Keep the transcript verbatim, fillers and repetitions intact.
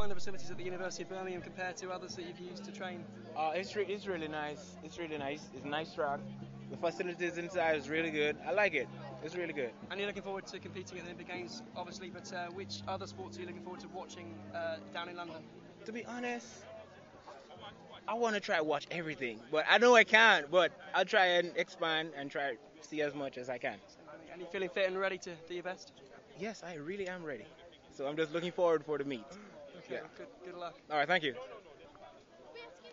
find the facilities at the University of Birmingham compared to others that you've used to train? Uh, it's re- it's really nice. It's really nice. It's a nice track. The facilities inside is really good. I like it. It's really good. And you're looking forward to competing at the Olympic Games, obviously, but uh, which other sports are you looking forward to watching uh, down in London? To be honest, I want to try watch everything, but I know I can't. But I'll try and expand and try to see as much as I can. And you feeling fit and ready to do your best? Yes, I really am ready. So I'm just looking forward for the meet. Okay, Yeah. well, good, good luck. All right, thank you.